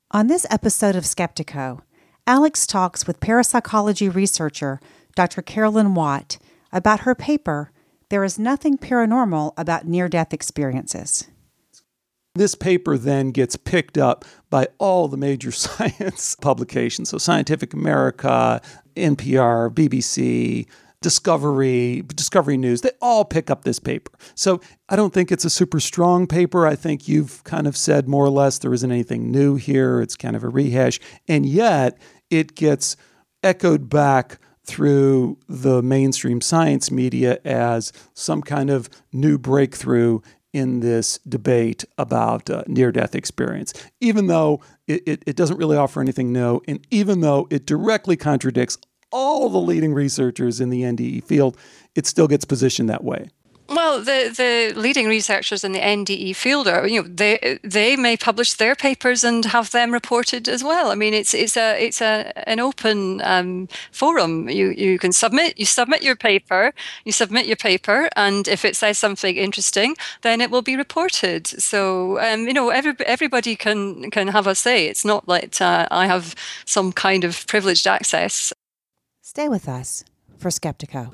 On this episode of Skeptico, Alex talks with parapsychology researcher Dr. Carolyn Watt about her paper, There is Nothing Paranormal About Near-Death Experiences. This paper then gets picked up by all the major science publications, so Scientific America, NPR, BBC, Discovery News, they all pick up this paper. So I don't think it's a super strong paper. I think you've kind of said more or less there isn't anything new here. It's kind of a rehash. And yet it gets echoed back through the mainstream science media as some kind of new breakthrough in this debate about near-death experience, even though it doesn't really offer anything new, and even though it directly contradicts all the leading researchers in the NDE field, it still gets positioned that way. Well, the leading researchers in the NDE field are, they may publish their papers and have them reported as well. I mean, it's an open forum. You submit your paper, and if it says something interesting, then it will be reported. So, everybody can have a say. It's not like I have some kind of privileged access. Stay with us for Skeptico.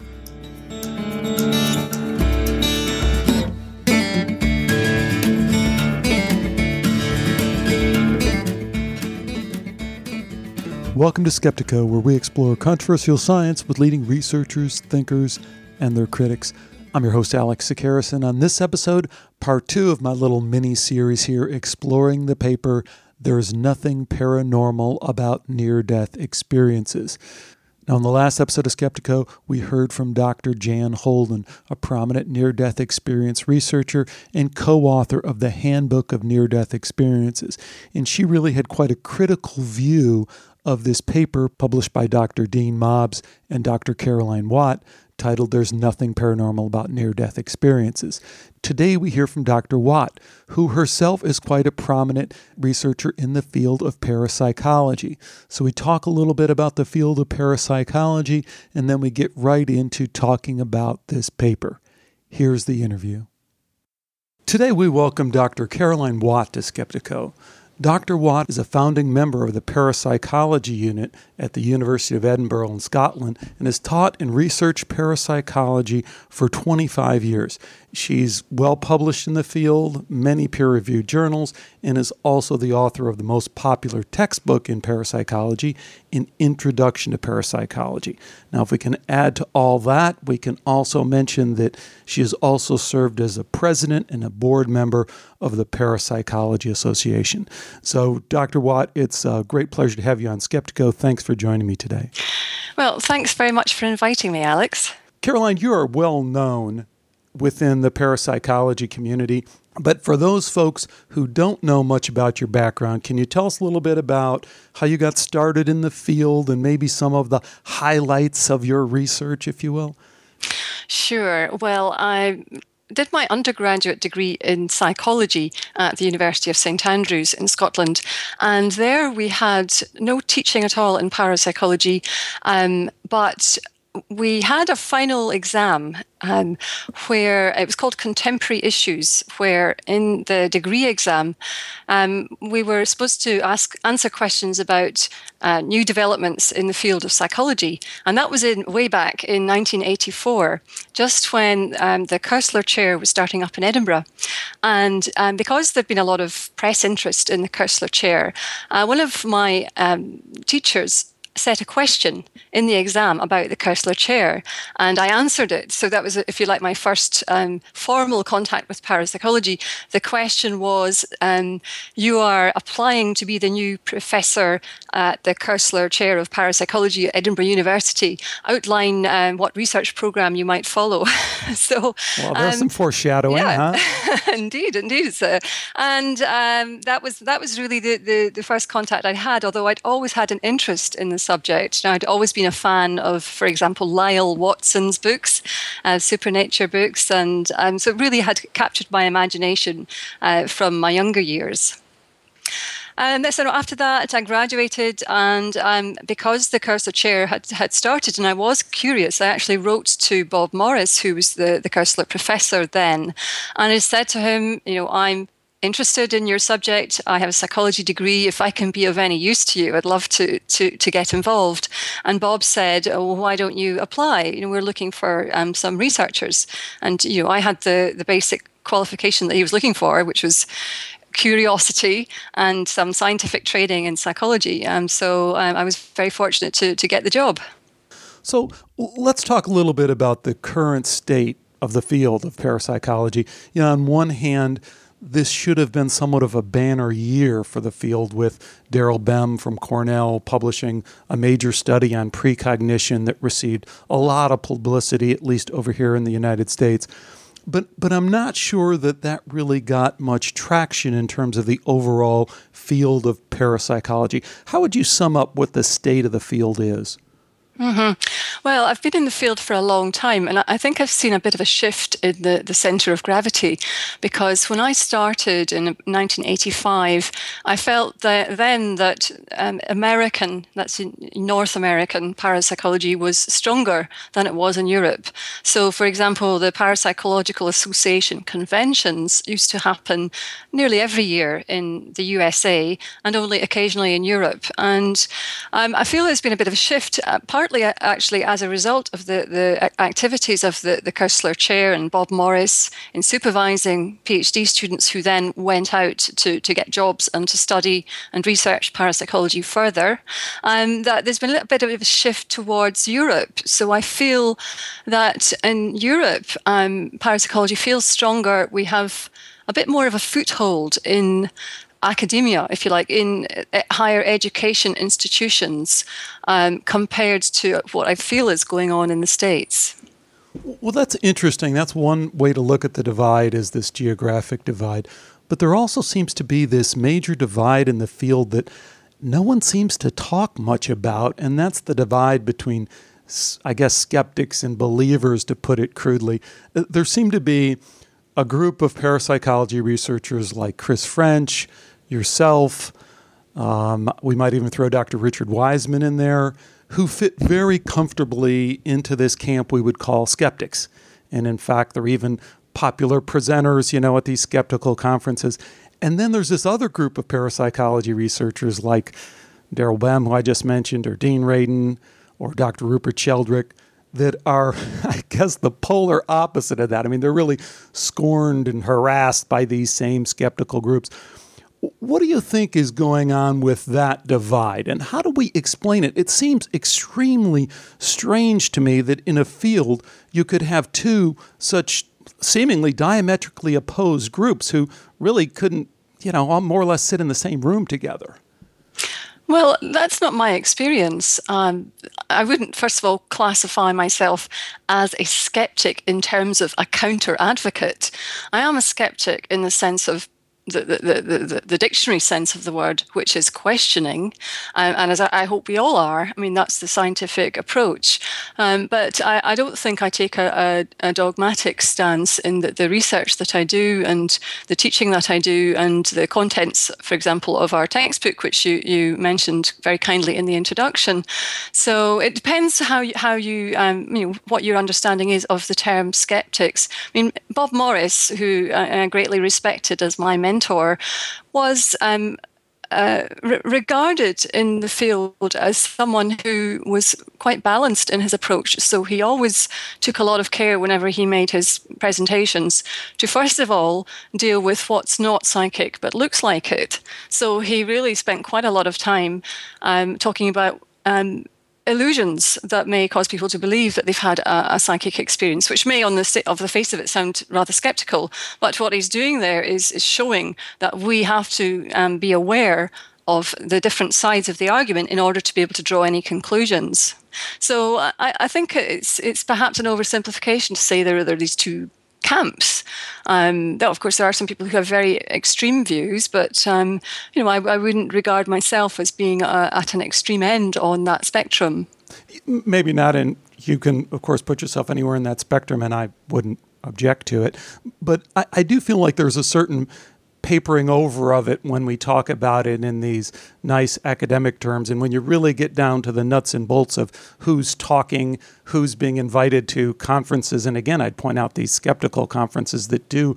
Welcome to Skeptico, where we explore controversial science with leading researchers, thinkers, and their critics. I'm your host, Alex Sakarison. On this episode, part 2 of my little mini-series here, exploring the paper, There's Nothing Paranormal About Near-Death Experiences. Now, in the last episode of Skeptico, we heard from Dr. Jan Holden, a prominent near-death experience researcher and co-author of the Handbook of Near-Death Experiences. And she really had quite a critical view of this paper published by Dr. Dean Mobbs and Dr. Caroline Watt, titled There's Nothing Paranormal About Near-Death Experiences. Today we hear from Dr. Watt, who herself is quite a prominent researcher in the field of parapsychology. So we talk a little bit about the field of parapsychology, and then we get right into talking about this paper. Here's the interview. Today we welcome Dr. Caroline Watt to Skeptico. Dr. Watt is a founding member of the Parapsychology Unit at the University of Edinburgh in Scotland and has taught and researched parapsychology for 25 years. She's well published in the field, many peer-reviewed journals, and is also the author of the most popular textbook in parapsychology, An Introduction to Parapsychology. Now, if we can add to all that, we can also mention that she has also served as a president and a board member of the Parapsychology Association. So, Dr. Watt, it's a great pleasure to have you on Skeptico. Thanks for joining me today. Well, thanks very much for inviting me, Alex. Caroline, you are well known within the parapsychology community, but for those folks who don't know much about your background, can you tell us a little bit about how you got started in the field and maybe some of the highlights of your research, if you will? Sure. Well, I did my undergraduate degree in psychology at the University of St Andrews in Scotland, and there we had no teaching at all in parapsychology, but we had a final exam where it was called Contemporary Issues, where in the degree exam we were supposed to answer questions about new developments in the field of psychology. And that was way back in 1984, just when the Koestler Chair was starting up in Edinburgh. And because there'd been a lot of press interest in the Koestler Chair, one of my teachers set a question in the exam about the Koestler Chair, and I answered it. So that was, if you like, my first formal contact with parapsychology. The question was, you are applying to be the new professor at the Koestler Chair of Parapsychology at Edinburgh University. Outline what research program you might follow. So, well, there's some foreshadowing, yeah, huh? Indeed. And that was really the first contact I'd had, although I'd always had an interest in the subject. Now, I'd always been a fan of, for example, Lyle Watson's books, Supernature books, and so it really had captured my imagination from my younger years. And so after that, I graduated, and because the Koestler Chair had started, and I was curious, I actually wrote to Bob Morris, who was the Koestler professor then, and I said to him, I'm interested in your subject. I have a psychology degree. If I can be of any use to you, I'd love to get involved. And Bob said, oh, well, why don't you apply? We're looking for some researchers. And, I had the basic qualification that he was looking for, which was curiosity and some scientific training in psychology. So I was very fortunate to get the job. So let's talk a little bit about the current state of the field of parapsychology. On one hand, this should have been somewhat of a banner year for the field, with Daryl Bem from Cornell publishing a major study on precognition that received a lot of publicity, at least over here in the United States. But I'm not sure that really got much traction in terms of the overall field of parapsychology. How would you sum up what the state of the field is? Mm-hmm. Well, I've been in the field for a long time, and I think I've seen a bit of a shift in the center of gravity, because when I started in 1985, I felt that that's North American parapsychology was stronger than it was in Europe. So, for example, the Parapsychological Association conventions used to happen nearly every year in the USA and only occasionally in Europe. And I feel there's been a bit of a shift, partly actually as a result of the activities of the Koestler Chair and Bob Morris in supervising PhD students who then went out to get jobs and to study and research parapsychology further. That there's been a little bit of a shift towards Europe. So I feel that in Europe, parapsychology feels stronger. We have a bit more of a foothold in academia, if you like, in higher education institutions compared to what I feel is going on in the States. Well, that's interesting. That's one way to look at the divide, is this geographic divide. But there also seems to be this major divide in the field that no one seems to talk much about, and that's the divide between, I guess, skeptics and believers, to put it crudely. There seem to be a group of parapsychology researchers like Chris French, yourself, we might even throw Dr. Richard Wiseman in there, who fit very comfortably into this camp we would call skeptics. And in fact, they're even popular presenters, at these skeptical conferences. And then there's this other group of parapsychology researchers like Daryl Bem, who I just mentioned, or Dean Radin, or Dr. Rupert Sheldrake, that are, I guess, the polar opposite of that. I mean, they're really scorned and harassed by these same skeptical groups. What do you think is going on with that divide, and how do we explain it? It seems extremely strange to me that in a field you could have two such seemingly diametrically opposed groups who really couldn't, more or less sit in the same room together. Well, that's not my experience. I wouldn't, first of all, classify myself as a skeptic in terms of a counter-advocate. I am a skeptic in the sense of the dictionary sense of the word, which is questioning, and as I hope we all are. I mean, that's the scientific approach. But I don't think I take a dogmatic stance in the research that I do and the teaching that I do and the contents, for example, of our textbook, which you mentioned very kindly in the introduction. So it depends how you what your understanding is of the term skeptics. I mean, Bob Morris, who I greatly respected as my mentor, was regarded in the field as someone who was quite balanced in his approach. So he always took a lot of care whenever he made his presentations to, first of all, deal with what's not psychic but looks like it. So he really spent quite a lot of time talking about illusions that may cause people to believe that they've had a psychic experience, which may on the face of it sound rather skeptical. But what he's doing there is showing that we have to be aware of the different sides of the argument in order to be able to draw any conclusions. So I think it's perhaps an oversimplification to say there are these two camps. Though, of course, there are some people who have very extreme views, but I wouldn't regard myself as being at an extreme end on that spectrum. Maybe not, and you can, of course, put yourself anywhere in that spectrum, and I wouldn't object to it. But I do feel like there's a certain papering over of it when we talk about it in these nice academic terms. And when you really get down to the nuts and bolts of who's talking, who's being invited to conferences, and again, I'd point out these skeptical conferences that do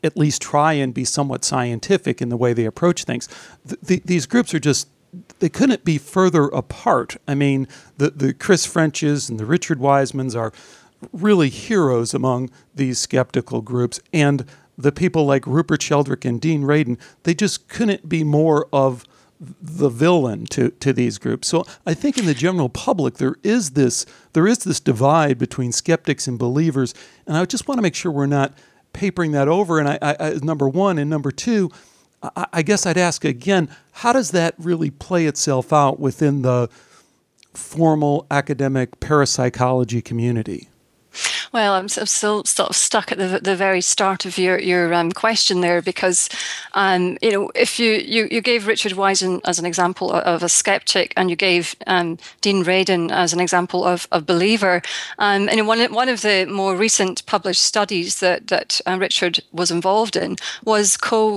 at least try and be somewhat scientific in the way they approach things. These groups are just, they couldn't be further apart. I mean, the Chris Frenches and the Richard Wisemans are really heroes among these skeptical groups, and the people like Rupert Sheldrake and Dean Radin, they just couldn't be more of the villain to these groups. So I think in the general public there is this divide between skeptics and believers, and I just want to make sure we're not papering that over. And I number one, and number two, I guess I'd ask again, how does that really play itself out within the formal academic parapsychology community? Well, I'm still sort of stuck at the very start of your question there, because if you gave Richard Wiseman as an example of a skeptic, and you gave Dean Radin as an example of a believer, and one of the more recent published studies that Richard was involved in was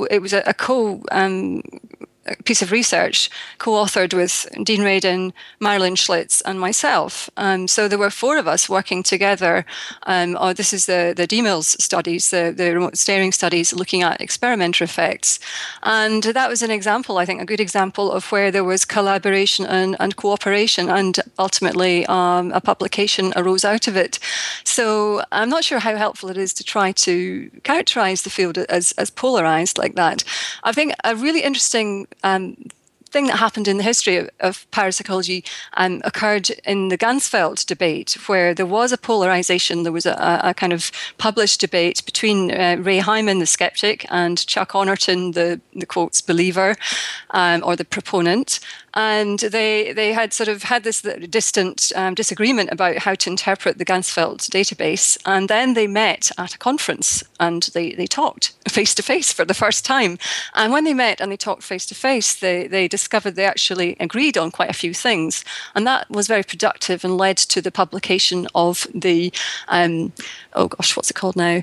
a piece of research co-authored with Dean Radin, Marilyn Schlitz, and myself. So there were four of us working together. This is the DMILS studies, the remote staring studies, looking at experimenter effects. And that was an example, I think, a good example of where there was collaboration and cooperation, and ultimately a publication arose out of it. So I'm not sure how helpful it is to try to characterize the field as polarized like that. I think a really interesting thing that happened in the history of parapsychology occurred in the Ganzfeld debate, where there was a polarization. There was a kind of published debate between Ray Hyman, the skeptic, and Chuck Honerton, the quotes believer, or the proponent. And they had sort of had this distant disagreement about how to interpret the Ganzfeld database. And then they met at a conference and they talked face-to-face for the first time. And when they met and they talked face-to-face, they discovered they actually agreed on quite a few things. And that was very productive and led to the publication of the, what's it called now?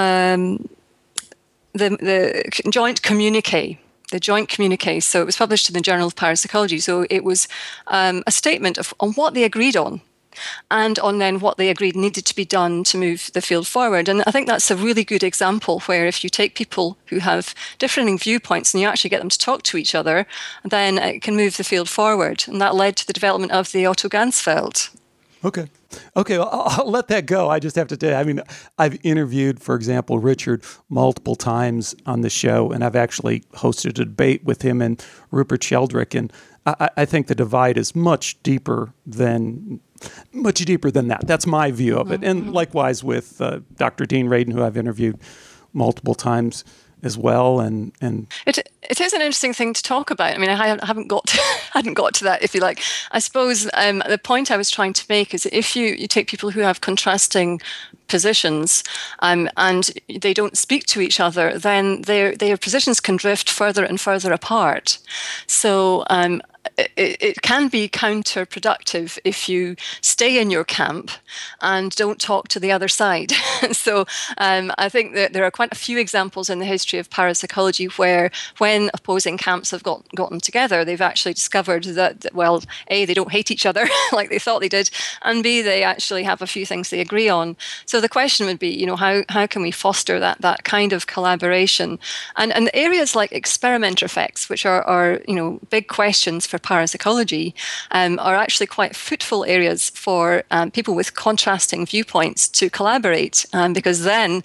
The joint communique. The joint communique. So it was published in the Journal of Parapsychology. So it was a statement on what they agreed on, and on then what they agreed needed to be done to move the field forward. And I think that's a really good example where if you take people who have differing viewpoints and you actually get them to talk to each other, then it can move the field forward. And that led to the development of the Otto Ganzfeld. Okay, well, I'll let that go. I just have to tell you, I mean, I've interviewed, for example, Richard multiple times on the show, and I've actually hosted a debate with him and Rupert Sheldrake, and I think the divide is much deeper than that. That's my view of it. And likewise with Dr. Dean Radin, who I've interviewed multiple times as well, and it is an interesting thing to talk about. I mean, I hadn't got to that, if you like. I suppose the point I was trying to make is that if you take people who have contrasting positions and they don't speak to each other, then their positions can drift further and further apart. So it can be counterproductive if you stay in your camp and don't talk to the other side. So I think that there are quite a few examples in the history of parapsychology where when opposing camps have gotten together, they've actually discovered that, well, A, they don't hate each other like they thought they did, and B, they actually have a few things they agree on. So the question would be, how can we foster that kind of collaboration? And areas like experimenter effects, which are big questions for parapsychology, are actually quite fruitful areas for people with contrasting viewpoints to collaborate, because then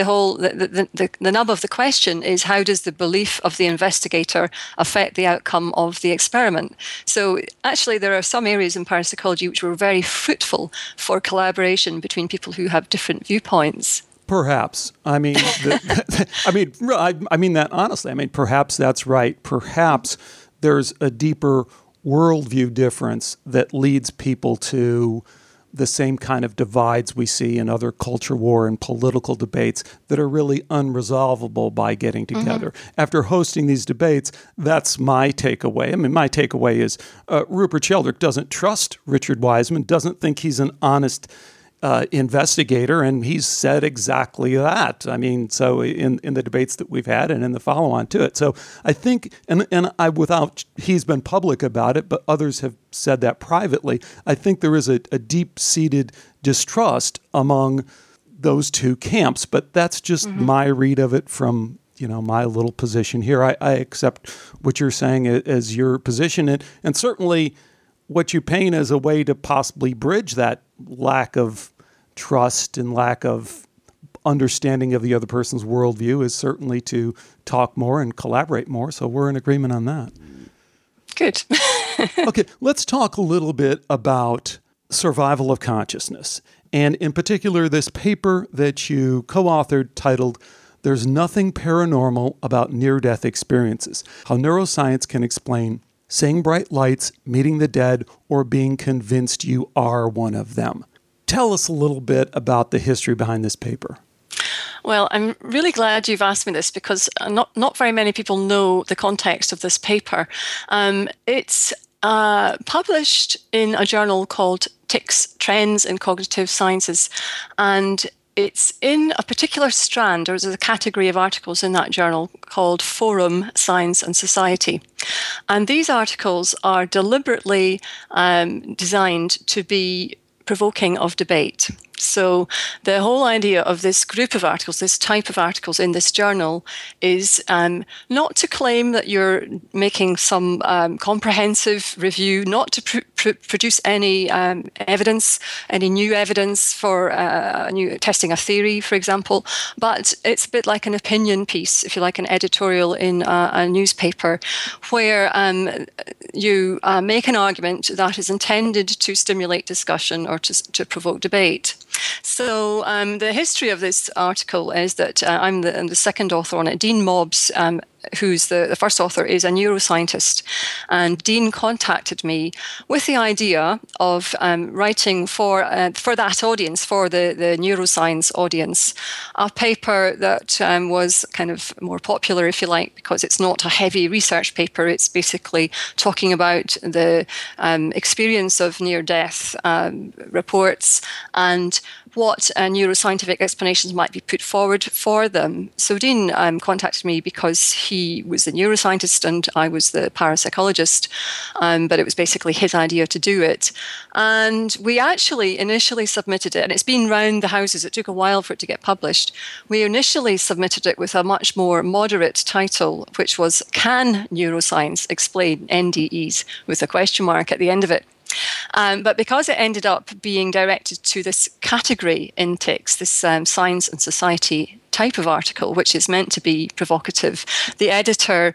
the nub of the question is, how does the belief of the investigator affect the outcome of the experiment? So actually there are some areas in parapsychology which were very fruitful for collaboration between people who have different viewpoints. Perhaps. I mean, I mean that honestly. I mean, perhaps that's right. Perhaps there's a deeper worldview difference that leads people to the same kind of divides we see in other culture war and political debates that are really unresolvable by getting together. After hosting these debates, that's my takeaway. I mean, my takeaway is Rupert Sheldrake doesn't trust Richard Wiseman, doesn't think he's an honest investigator, and he's said exactly that. I mean, so in the debates that we've had and in the follow-on to it. So I think, he's been public about it, but others have said that privately, I think there is a deep-seated distrust among those two camps, but that's just my read of it from, my little position here. I accept what you're saying as your position, and certainly what you paint as a way to possibly bridge that lack of trust and lack of understanding of the other person's worldview is certainly to talk more and collaborate more. So we're in agreement on that. Good. Okay, let's talk a little bit about survival of consciousness, and in particular, this paper that you co-authored titled "There's Nothing Paranormal About Near-Death Experiences: How Neuroscience Can Explain Seeing Bright Lights, Meeting the Dead, or Being Convinced You Are One of Them." Tell us a little bit about the history behind this paper. Well, I'm really glad you've asked me this because not very many people know the context of this paper. It's published in a journal called TICS, Trends in Cognitive Sciences, and it's in a particular strand, or there's a category of articles in that journal called Forum, Science and Society. And these articles are deliberately designed to be provoking of debate. So the whole idea of this group of articles, this type of articles in this journal is not to claim that you're making some comprehensive review, not to produce any evidence, any new evidence for testing a theory, for example, but it's a bit like an opinion piece, if you like, an editorial in a newspaper, where you make an argument that is intended to stimulate discussion or to provoke debate. So the history of this article is that I'm the second author on it. Dean Mobbs, who's the first author, is a neuroscientist. And Dean contacted me with the idea of writing for that audience, for the neuroscience audience, a paper that was kind of more popular, if you like, because it's not a heavy research paper. It's basically talking about the experience of near-death reports and what neuroscientific explanations might be put forward for them. So Dean contacted me because he was the neuroscientist and I was the parapsychologist, but it was basically his idea to do it. And we actually initially submitted it, and it's been round the houses. It took a while for it to get published. We initially submitted it with a much more moderate title, which was "Can Neuroscience Explain NDEs?" with a question mark at the end of it. But because it ended up being directed to this category in TICS, this science and society type of article, which is meant to be provocative, the editor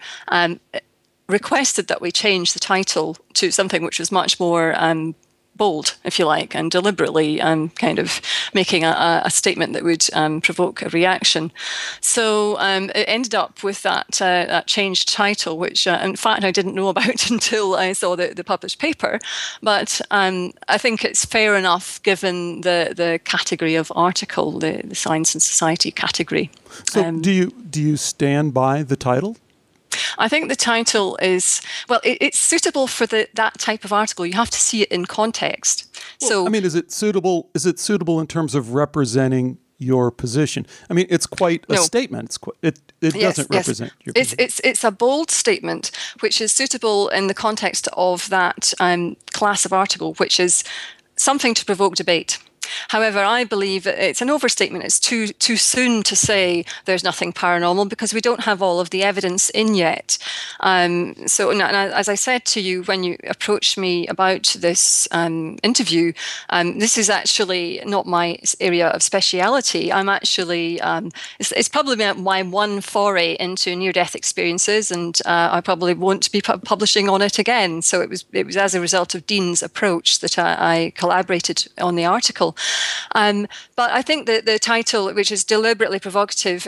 requested that we change the title to something which was much more bold, if you like, and deliberately kind of making a statement that would provoke a reaction. So it ended up with that changed title, which in fact I didn't know about until I saw the published paper. But I think it's fair enough given the category of article, the science and society category. So do you stand by the title? I think the title is, well, it's suitable for that type of article. You have to see it in context. Well, So, I mean, is it suitable in terms of representing your position? I mean, it's quite a statement. It doesn't represent your position. It's a bold statement, which is suitable in the context of that class of article, which is something to provoke debate. However, I believe it's an overstatement. It's too soon to say there's nothing paranormal because we don't have all of the evidence in yet. So, and as I said to you when you approached me about this interview, this is actually not my area of speciality. I'm actually, it's probably my one foray into near-death experiences, and I probably won't be publishing on it again. So it was as a result of Dean's approach that I collaborated on the article. But I think that the title, which is deliberately provocative,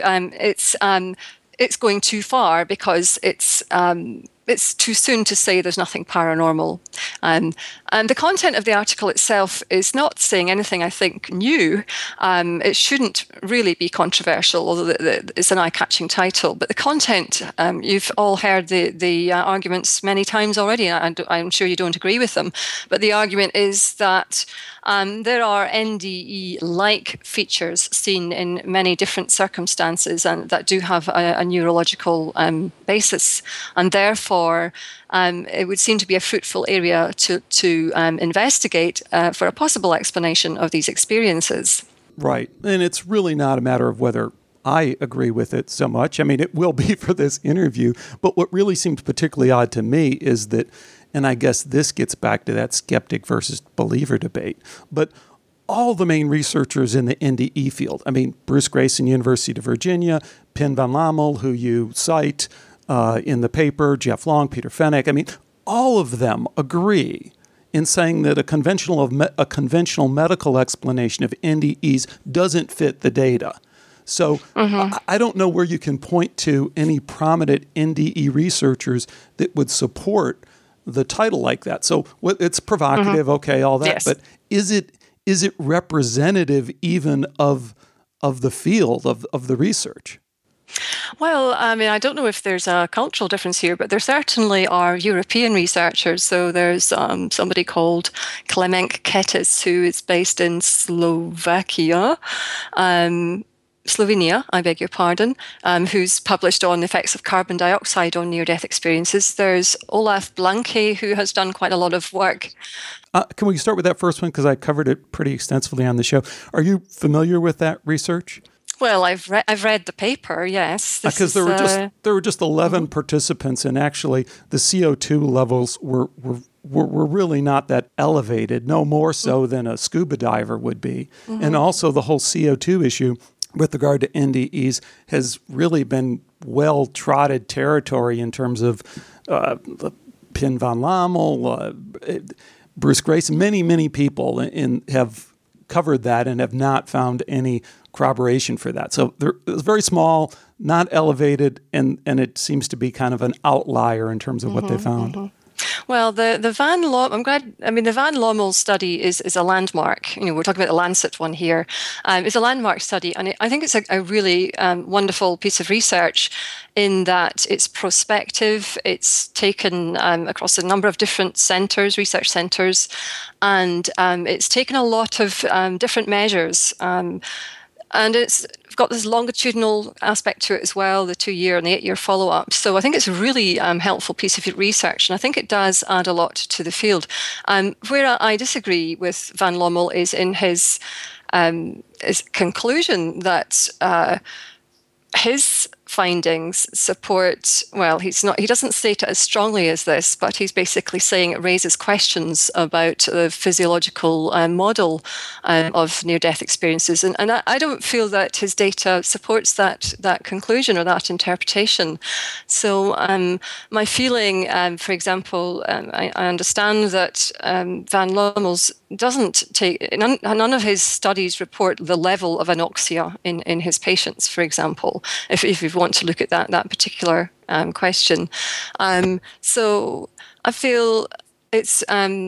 it's going too far because it's too soon to say there's nothing paranormal. And the content of the article itself is not saying anything, I think, new. It shouldn't really be controversial, although it's an eye-catching title. But the content, you've all heard the arguments many times already, and I'm sure you don't agree with them. But the argument is that there are NDE-like features seen in many different circumstances and that do have a neurological basis, and therefore it would seem to be a fruitful area to investigate for a possible explanation of these experiences. Right. And it's really not a matter of whether I agree with it so much. I mean, it will be for this interview. But what really seems particularly odd to me is that, and I guess this gets back to that skeptic versus believer debate, but all the main researchers in the NDE field, I mean, Bruce Greyson, University of Virginia, Pim van Lommel, who you cite in the paper, Jeff Long, Peter Fenech, I mean, all of them agree in saying that a conventional medical explanation of NDEs doesn't fit the data. So I don't know where you can point to any prominent NDE researchers that would support the title like that. So it's provocative, okay, all that, yes. But is it representative even of the field, of the research? Well, I mean, I don't know if there's a cultural difference here, but there certainly are European researchers. So there's somebody called Klemenk Ketis, who is based in Slovenia, I beg your pardon, who's published on the effects of carbon dioxide on near-death experiences. There's Olaf Blanke, who has done quite a lot of work. Can we start with that first one? Because I covered it pretty extensively on the show. Are you familiar with that research? Well, I've read the paper, yes. Because there were just 11 participants, and actually the CO2 levels were really not that elevated, no more so than a scuba diver would be. And also the whole CO2 issue with regard to NDEs has really been well-trodden territory in terms of Pim van Lommel, Bruce Greyson, many people have covered that and have not found any corroboration for that. So it's very small, not elevated, and it seems to be kind of an outlier in terms of what they found. Well, the Van Lommel study is a landmark. You know, we're talking about the Lancet one here. It's a landmark study, and I think it's a really wonderful piece of research in that it's prospective. It's taken across a number of different research centres, and it's taken a lot of different measures. And it's got this longitudinal aspect to it as well, the 2-year and the 8-year follow-up. So I think it's a really helpful piece of research, and I think it does add a lot to the field. Where I disagree with Van Lommel is in his conclusion that his findings support, well, he doesn't state it as strongly as this, but he's basically saying it raises questions about the physiological model of near-death experiences. And I don't feel that his data supports that conclusion or that interpretation. So my feeling, for example, I understand that Van Lommel's doesn't take, none of his studies report the level of anoxia in his patients, for example, if you want to look at that particular question. So I feel it's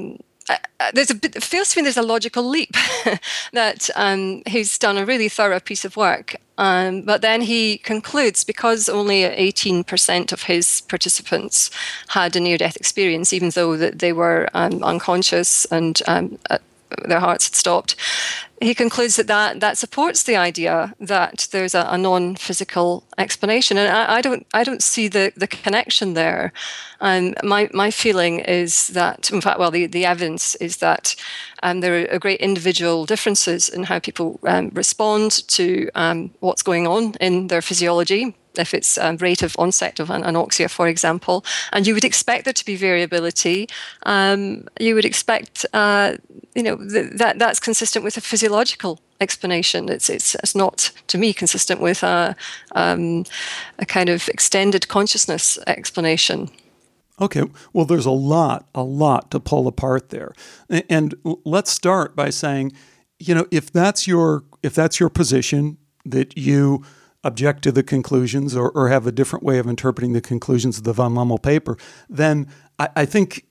it feels to me there's a logical leap that he's done a really thorough piece of work. But then he concludes, because only 18% of his participants had a near-death experience, even though that they were unconscious and their hearts had stopped, he concludes that supports the idea that there's a non-physical explanation, and I don't see the connection there. My feeling is that, in fact, well, the evidence is that there are great individual differences in how people respond to what's going on in their physiology. If it's rate of onset of anoxia, for example, and you would expect there to be variability, you would expect, that's consistent with a physiological explanation. It's not, to me, consistent with a kind of extended consciousness explanation. Okay, well, there's a lot to pull apart there, and let's start by saying, if that's your position, that you object to the conclusions or have a different way of interpreting the conclusions of the Van Lommel paper, then I think,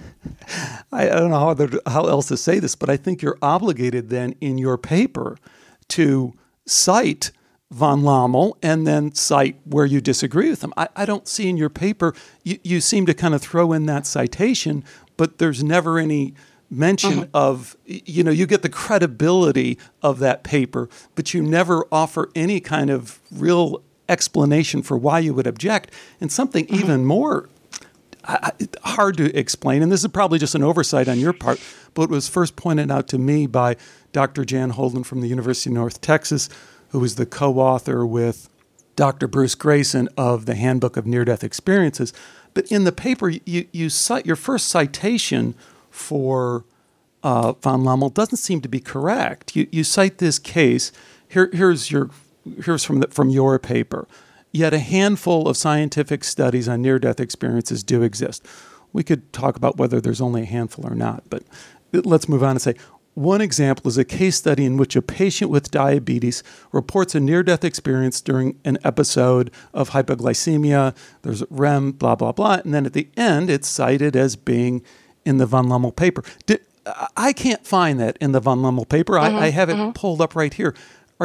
I don't know how else to say this, but I think you're obligated then in your paper to cite Van Lommel and then cite where you disagree with him. I don't see in your paper, you seem to kind of throw in that citation, but there's never any mention of, you get the credibility of that paper, but you never offer any kind of real explanation for why you would object. And something even more, hard to explain, and this is probably just an oversight on your part, but it was first pointed out to me by Dr. Jan Holden from the University of North Texas, who was the co-author with Dr. Bruce Grayson of the Handbook of Near-Death Experiences. But in the paper, you cite your first citation for von Lommel doesn't seem to be correct. You cite this case. Here's from your paper. Yet a handful of scientific studies on near-death experiences do exist. We could talk about whether there's only a handful or not, but let's move on and say, one example is a case study in which a patient with diabetes reports a near-death experience during an episode of hypoglycemia. There's REM, blah, blah, blah. And then at the end, it's cited as being in the von Lommel paper. I can't find that in the von Lommel paper. I have it pulled up right here.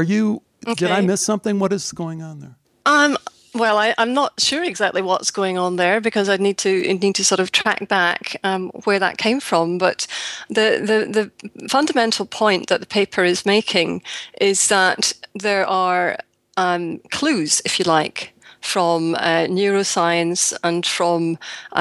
Did I miss something? What is going on there? Well, I'm not sure exactly what's going on there because I need to sort of track back where that came from. But the fundamental point that the paper is making is that there are clues, if you like, from neuroscience and from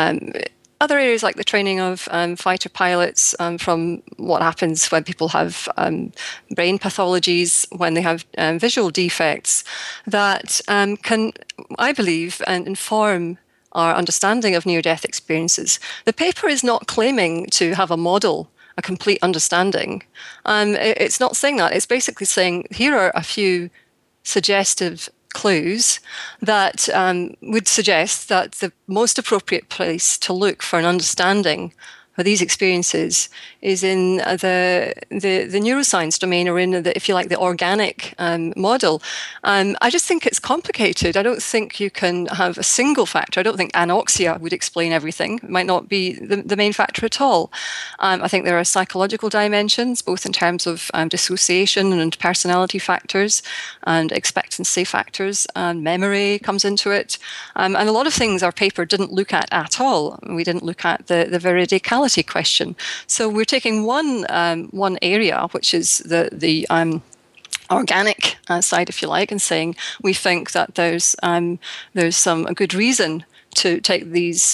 other areas like the training of fighter pilots, from what happens when people have brain pathologies, when they have visual defects, that can, I believe, inform our understanding of near-death experiences. The paper is not claiming to have a model, a complete understanding. It's not saying that. It's basically saying, here are a few suggestive clues that would suggest that the most appropriate place to look for an understanding for these experiences is in the neuroscience domain, or in the, if you like, the organic model. I just think it's complicated. I don't think you can have a single factor. I don't think anoxia would explain everything. It might not be the main factor at all. I think there are psychological dimensions, both in terms of dissociation and personality factors and expectancy factors, and memory comes into it. And a lot of things our paper didn't look at all. We didn't look at the veridicality question. So we're taking one area, which is the organic side, if you like, and saying we think that there's some good reason to take these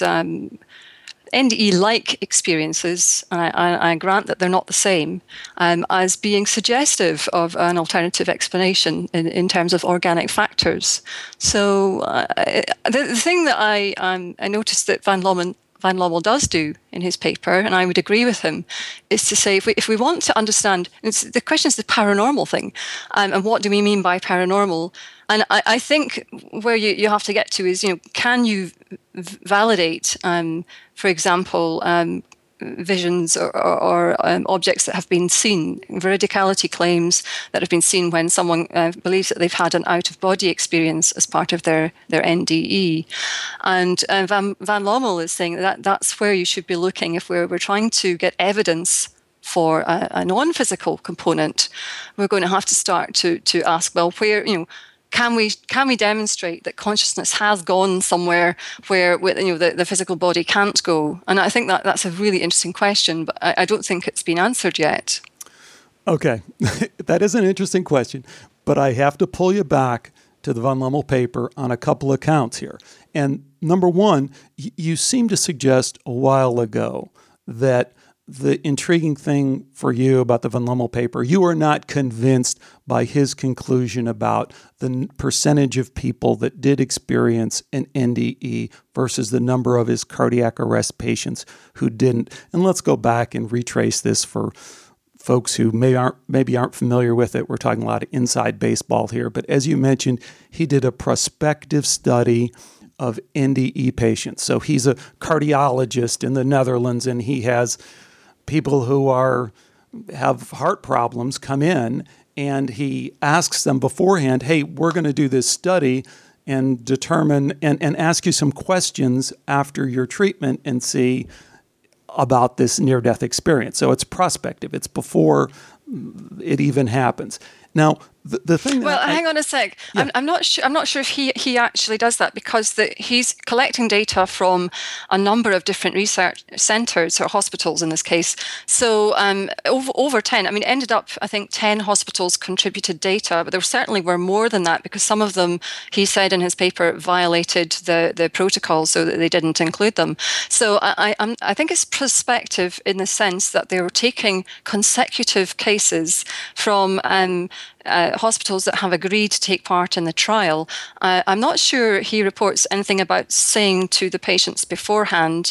NDE-like experiences. I grant that they're not the same, as being suggestive of an alternative explanation in terms of organic factors. So the thing that I noticed that Van Lommel does do in his paper, and I would agree with him, is to say if we want to understand, the question is the paranormal thing, and what do we mean by paranormal? And I think where you have to get to is, can you validate, for example, visions or objects that have been seen, veridicality claims that have been seen when someone believes that they've had an out-of-body experience as part of their NDE. And Van Lommel is saying that that's where you should be looking if we're trying to get evidence for a non-physical component. We're going to have to start to ask, well, where, can we demonstrate that consciousness has gone somewhere where the physical body can't go? And I think that's a really interesting question, but I don't think it's been answered yet. Okay, that is an interesting question, but I have to pull you back to the Van Lommel paper on a couple of counts here. And number one, you seemed to suggest a while ago that the intriguing thing for you about the Van Lommel paper, you were not convinced by his conclusion about the percentage of people that did experience an NDE versus the number of his cardiac arrest patients who didn't. And let's go back and retrace this for folks who maybe aren't familiar with it. We're talking a lot of inside baseball here. But as you mentioned, he did a prospective study of NDE patients. So he's a cardiologist in the Netherlands, and he has people who have heart problems come in, and he asks them beforehand, hey, we're going to do this study and determine and ask you some questions after your treatment and see about this near-death experience. So it's prospective. It's before it even happens. Now, the thing that hang on a sec. Yeah. I'm not sure if he actually does that, because he's collecting data from a number of different research centres or hospitals in this case. So over 10. I mean, it ended up, I think 10 hospitals contributed data, but there certainly were more than that, because some of them, he said in his paper, violated the protocol so that they didn't include them. So I think it's prospective in the sense that they were taking consecutive cases from hospitals that have agreed to take part in the trial. I'm not sure he reports anything about saying to the patients beforehand,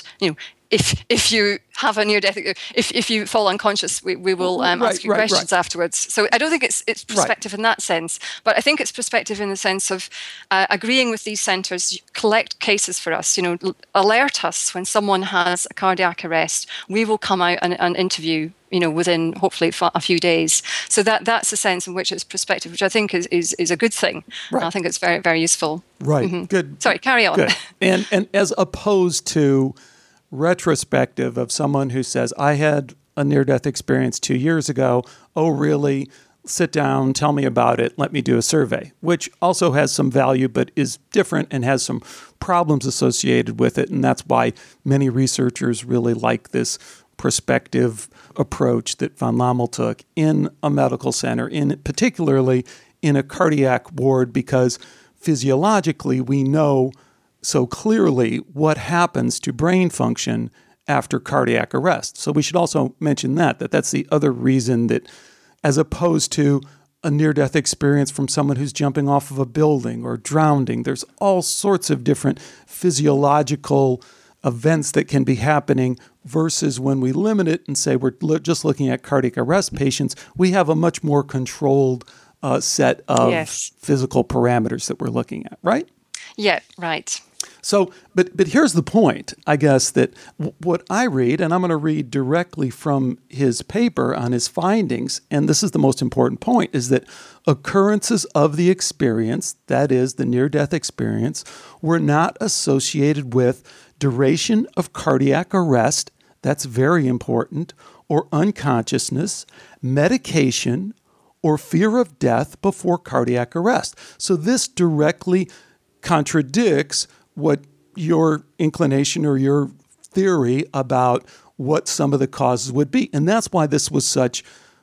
if you have a near-death, if you fall unconscious, we will ask you questions afterwards. So I don't think it's prospective in that sense, but I think it's prospective in the sense of agreeing with these centres, collect cases for us, alert us when someone has a cardiac arrest. We will come out and interview, within hopefully a few days. So that's the sense in which it's prospective, which I think is a good thing. Right. I think it's very, very useful. Right. Mm-hmm. Good. Sorry, carry on. Good. And as opposed to retrospective of someone who says, I had a near-death experience 2 years ago. Oh, really? Sit down, tell me about it, let me do a survey, which also has some value but is different and has some problems associated with it. And that's why many researchers really like this prospective approach that von Lommel took in a medical center, particularly in a cardiac ward, because physiologically we know so clearly what happens to brain function after cardiac arrest. So we should also mention that's the other reason that, as opposed to a near-death experience from someone who's jumping off of a building or drowning, there's all sorts of different physiological events that can be happening, versus when we limit it and say we're just looking at cardiac arrest patients, we have a much more controlled set of physical parameters that we're looking at, right? Yeah, right. So, but here's the point, I guess, that what I read, and I'm going to read directly from his paper on his findings, and this is the most important point, is that occurrences of the experience, that is, the near-death experience, were not associated with duration of cardiac arrest, that's very important, or unconsciousness, medication, or fear of death before cardiac arrest. So this directly contradicts what your inclination or your theory about what some of the causes would be. And that's why this was such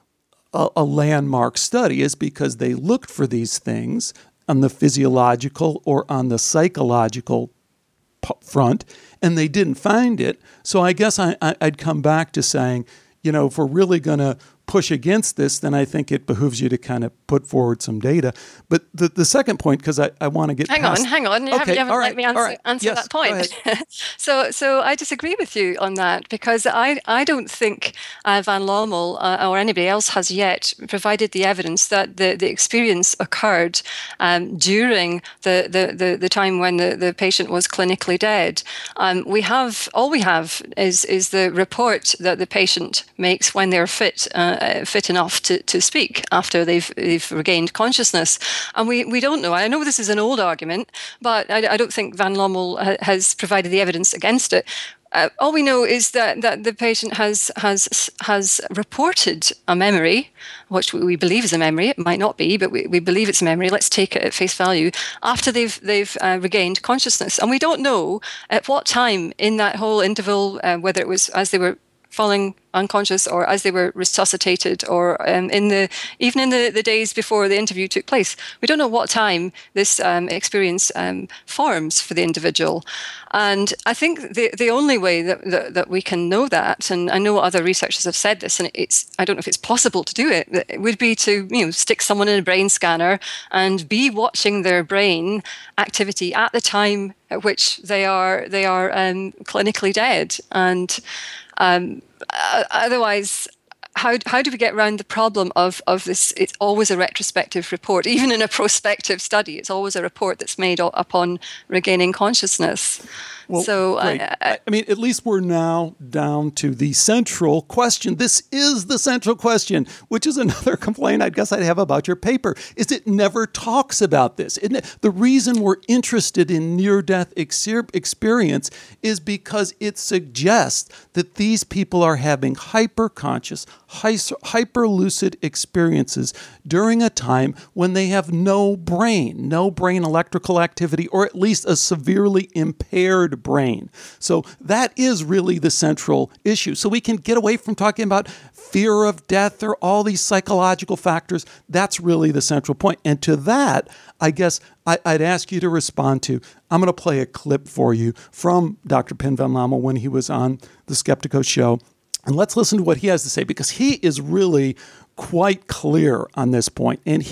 a landmark study, is because they looked for these things on the physiological or on the psychological front, and they didn't find it. So I guess I'd come back to saying, if we're really going to push against this, then I think it behooves you to kind of put forward some data. But the second point, because I want to get Hang on. You haven't let me answer that point. So I disagree with you on that, because I don't think Van Lommel or anybody else has yet provided the evidence that the experience occurred during the time when the patient was clinically dead. All we have is the report that the patient makes when they're fit enough to speak after they've regained consciousness. And we don't know. I know this is an old argument, but I don't think Van Lommel has provided the evidence against it. All we know is that the patient has reported a memory, which we believe is a memory. It might not be, but we believe it's a memory. Let's take it at face value. After they've regained consciousness, and we don't know at what time in that whole interval, whether it was as they were falling unconscious or as they were resuscitated, or even in the days before the interview took place. We don't know what time this experience forms for the individual. And I think the only way that we can know that, and I know other researchers have said this, and I don't know if it's possible to do it, would be to stick someone in a brain scanner and be watching their brain activity at the time at which they are clinically dead. And otherwise, how do we get around the problem of this? It's always a retrospective report. Even in a prospective study, it's always a report that's made upon regaining consciousness. Well, so, I mean, at least we're now down to the central question. This is the central question, which is another complaint I guess I'd have about your paper, is it never talks about this. The reason we're interested in near-death experience is because it suggests that these people are having hyper-conscious, hyperlucid experiences during a time when they have no brain electrical activity, or at least a severely impaired brain. So that is really the central issue. So we can get away from talking about fear of death or all these psychological factors. That's really the central point. And to that, I guess I'd ask you to respond to. I'm going to play a clip for you from Dr. Pim van Lommel when he was on the Skeptiko show. And let's listen to what he has to say, because he is really quite clear on this point. And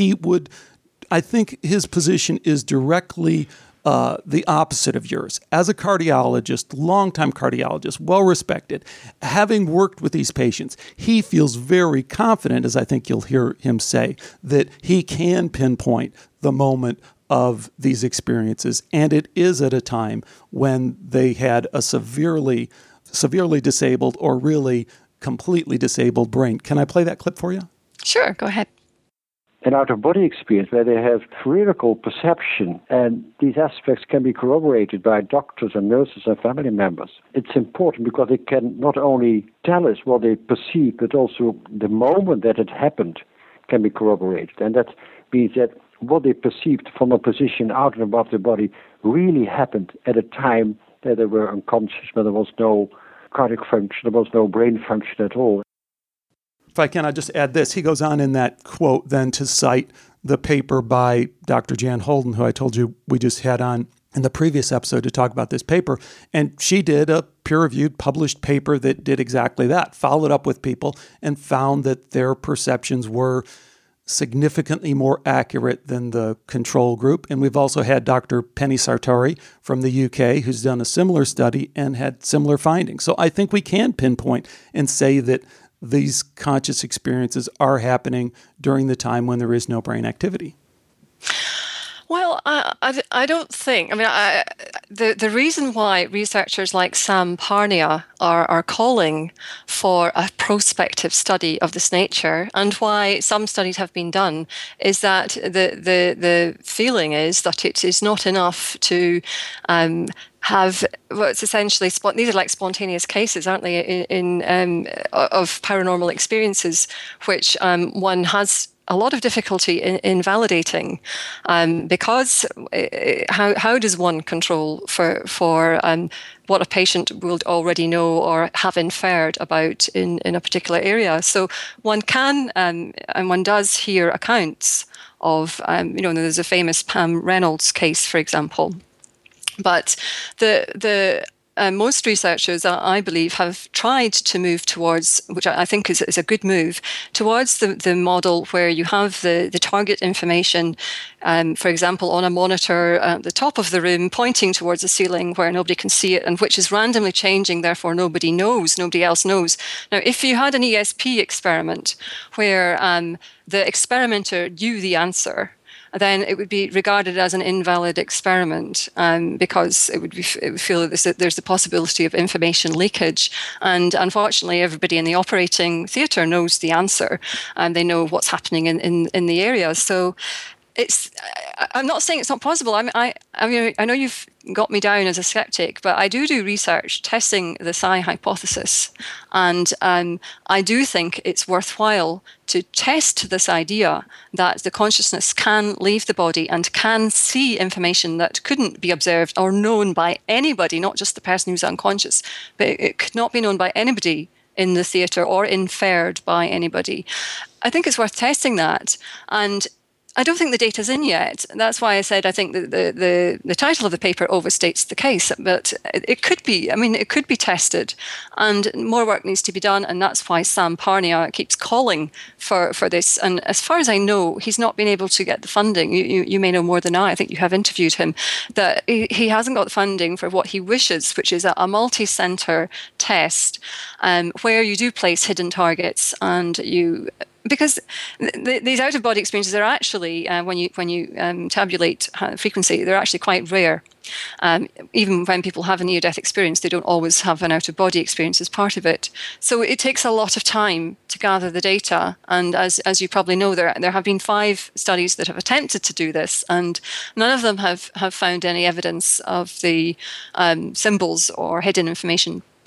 I think his position is directly the opposite of yours. As a cardiologist, longtime cardiologist, well-respected, having worked with these patients, he feels very confident, as I think you'll hear him say, that he can pinpoint the moment of these experiences. And it is at a time when they had a severely disabled or really completely disabled brain. Can I play that clip for you? Sure, go ahead. An out-of-body experience where they have theoretical perception, and these aspects can be corroborated by doctors and nurses and family members. It's important because they can not only tell us what they perceive, but also the moment that it happened can be corroborated. And that means that what they perceived from a position out and above the body really happened at a time that they were unconscious, but there was no cardiac function, there was no brain function at all. If I can, I'll just add this. He goes on in that quote then to cite the paper by Dr. Jan Holden, who I told you we just had on in the previous episode to talk about this paper. And she did a peer-reviewed published paper that did exactly that, followed up with people and found that their perceptions were significantly more accurate than the control group. And we've also had Dr. Penny Sartori from the UK, who's done a similar study and had similar findings. So I think we can pinpoint and say that these conscious experiences are happening during the time when there is no brain activity. Well, I don't think. I mean, the reason why researchers like Sam Parnia are calling for a prospective study of this nature, and why some studies have been done, is that the feeling is that it is not enough to have what's essentially these are like spontaneous cases, aren't they? Of paranormal experiences, which one has a lot of difficulty in validating, because how does one control for what a patient will already know or have inferred about in a particular area? So one can and one does hear accounts of there's a famous Pam Reynolds case, for example. But the most researchers, I believe, have tried to move towards, which I think is a good move, towards the model where you have the target information, for example, on a monitor at the top of the room, pointing towards the ceiling where nobody can see it, and which is randomly changing, therefore nobody else knows. Now, if you had an ESP experiment where the experimenter knew the answer, then it would be regarded as an invalid experiment, because it would feel that there's the possibility of information leakage. And unfortunately, everybody in the operating theatre knows the answer, and they know what's happening in the area. So I'm not saying it's not possible. I know you've got me down as a skeptic, but I do research testing the psi hypothesis, and I do think it's worthwhile to test this idea that the consciousness can leave the body and can see information that couldn't be observed or known by anybody, not just the person who's unconscious, but it could not be known by anybody in the theatre or inferred by anybody. I think it's worth testing that, and I don't think the data's in yet. That's why I said I think that the title of the paper overstates the case, but it could be. I mean, it could be tested, and more work needs to be done, and that's why Sam Parnia keeps calling for this. And as far as I know, he's not been able to get the funding. You may know more than I think you have interviewed him, that he hasn't got the funding for what he wishes, which is a multi-center test where you do place hidden targets, and because these out-of-body experiences are actually, when you tabulate frequency, they're actually quite rare. Even when people have a near-death experience, they don't always have an out-of-body experience as part of it. So it takes a lot of time to gather the data. And as you probably know, there have been 5 studies that have attempted to do this, and none of them have found any evidence of the symbols or hidden information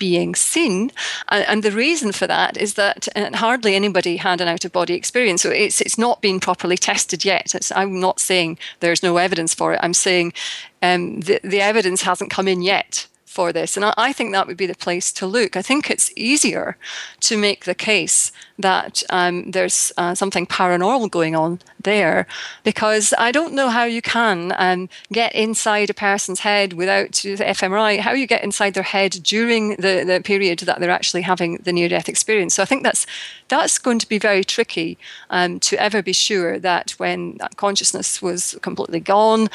being seen. And the reason for that is that hardly anybody had an out-of-body experience. So it's not been properly tested yet. I'm not saying there's no evidence for it. I'm saying the evidence hasn't come in yet for this. And I think that would be the place to look. I think it's easier to make the case that there's something paranormal going on there, because I don't know how you can get inside a person's head without the fMRI, how you get inside their head during the period that they're actually having the near-death experience. So I think that's going to be very tricky to ever be sure that when that consciousness was completely gone,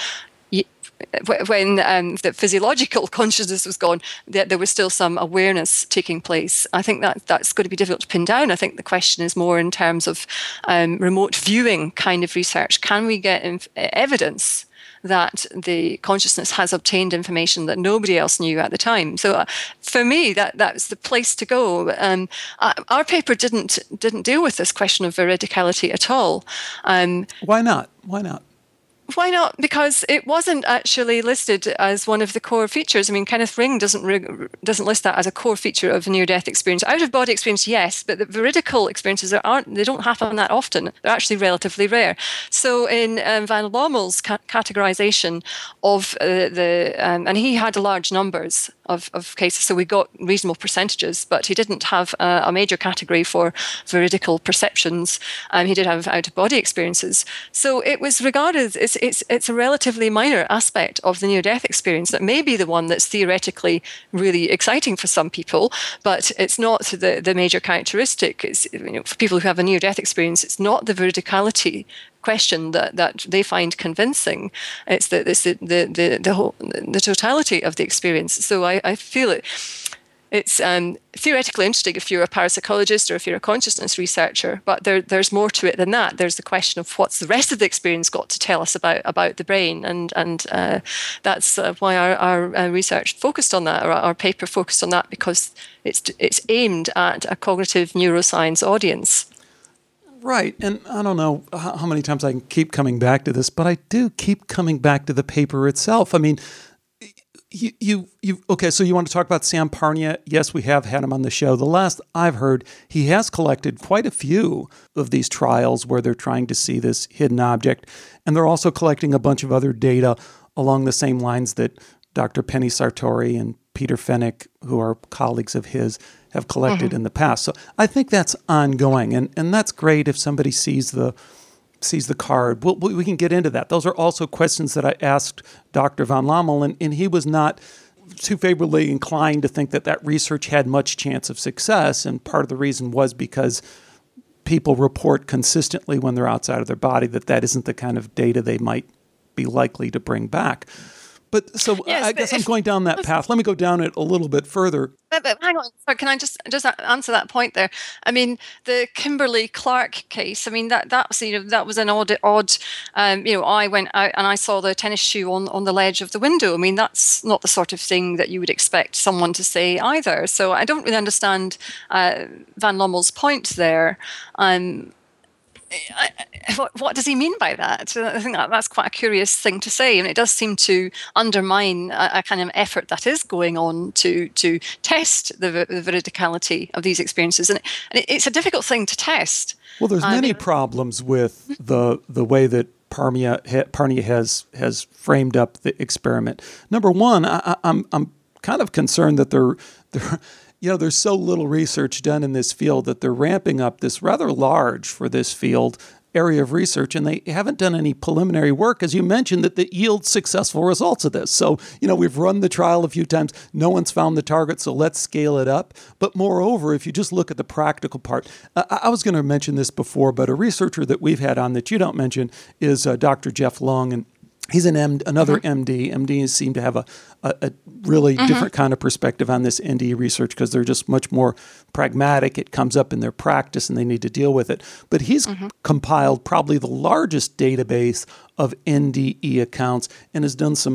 when the physiological consciousness was gone, there was still some awareness taking place. I think that's going to be difficult to pin down. I think the question is more in terms of remote viewing kind of research. Can we get evidence that the consciousness has obtained information that nobody else knew at the time? So for me, that's the place to go. Our paper didn't deal with this question of veridicality at all. Why not? Why not? Why not? Because it wasn't actually listed as one of the core features. I mean, Kenneth Ring doesn't list that as a core feature of a near-death experience. Out-of-body experience, yes, but the veridical experiences they don't happen that often. They're actually relatively rare. So in Van Lommel's categorization of and he had large numbers of cases, so we got reasonable percentages, but he didn't have a major category for veridical perceptions. He did have out-of-body experiences. So it was regarded as it's a relatively minor aspect of the near-death experience that may be the one that's theoretically really exciting for some people, but it's not the major characteristic. It's, for people who have a near-death experience, it's not the veridicality question that they find convincing. It's the totality of the experience. So I feel it's theoretically interesting if you're a parapsychologist or if you're a consciousness researcher, but there's more to it than that. There's the question of what's the rest of the experience got to tell us about the brain, and that's why our research focused on that, or our paper focused on that, because it's aimed at a cognitive neuroscience audience. Right. And I don't know how many times I can keep coming back to this, but I do keep coming back to the paper itself. I mean, okay, so you want to talk about Sam Parnia? Yes, we have had him on the show. The last I've heard, he has collected quite a few of these trials where they're trying to see this hidden object. And they're also collecting a bunch of other data along the same lines that Dr. Penny Sartori and Peter Fennick, who are colleagues of his, have collected in the past. So I think that's ongoing, and that's great if somebody sees the card. We can get into that. Those are also questions that I asked Dr. Van Lommel, and he was not too favorably inclined to think that research had much chance of success, and part of the reason was because people report consistently when they're outside of their body that isn't the kind of data they might be likely to bring back. But so yes, I guess I'm going down that path. Let me go down it a little bit further. But hang on, sorry, can I just answer that point there? I mean, the Kimberly Clark case. I mean, that was an odd. I went out and I saw the tennis shoe on the ledge of the window. I mean, that's not the sort of thing that you would expect someone to say either. So I don't really understand Van Lommel's point there. What does he mean by that? I think that's quite a curious thing to say, and it does seem to undermine a kind of effort that is going on to test the veridicality of these experiences, and it's a difficult thing to test. Well, there's many problems with the way that Parnia has framed up the experiment. Number one, I'm kind of concerned that there's so little research done in this field that they're ramping up this rather large for this field area of research, and they haven't done any preliminary work, as you mentioned, that yields successful results of this. So, we've run the trial a few times. No one's found the target, so let's scale it up. But moreover, if you just look at the practical part, I was going to mention this before, but a researcher that we've had on that you don't mention is Dr. Jeff Lung, and he's another MD. MDs seem to have a really different kind of perspective on this NDE research because they're just much more pragmatic. It comes up in their practice and they need to deal with it. But he's compiled probably the largest database of NDE accounts and has done some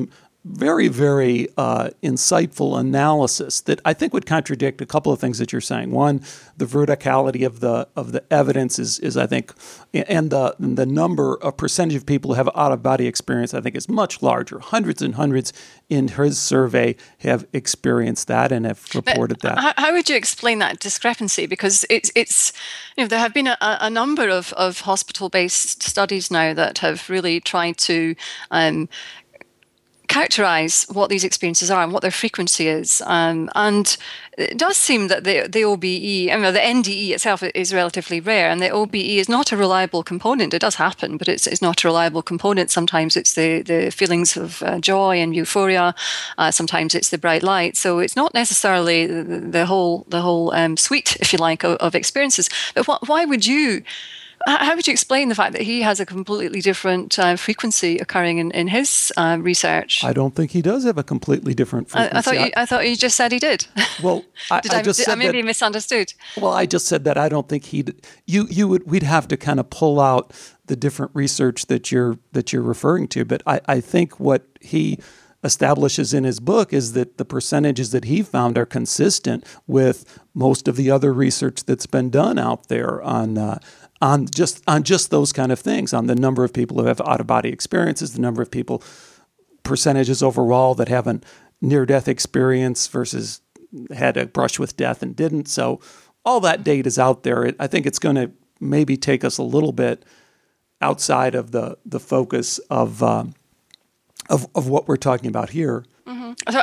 very, very insightful analysis that I think would contradict a couple of things that you're saying. One, the verticality of the evidence is I think, and the number of percentage of people who have out-of-body experience, I think, is much larger. Hundreds and hundreds in his survey have experienced that and have reported that. How would you explain that discrepancy? Because it's there have been a number of hospital-based studies now that have really tried to characterize what these experiences are and what their frequency is. And it does seem that the OBE, the NDE itself is relatively rare, and the OBE is not a reliable component. It does happen, but it's not a reliable component. Sometimes it's the feelings of joy and euphoria. Sometimes it's the bright light. So it's not necessarily the whole suite, if you like, of experiences. But why would you... How would you explain the fact that he has a completely different frequency occurring in his research? I don't think he does have a completely different frequency. I thought you just said he did. Well, I maybe misunderstood. Well, I just said that I don't think we'd have to kind of pull out the different research that you're referring to. But I think what he establishes in his book is that the percentages that he found are consistent with most of the other research that's been done out there on just those kind of things, on the number of people who have out-of-body experiences, the number of people, percentages overall that have a near-death experience versus had a brush with death and didn't. So all that data is out there. I think it's going to maybe take us a little bit outside of the focus of what we're talking about here. Mm-hmm. So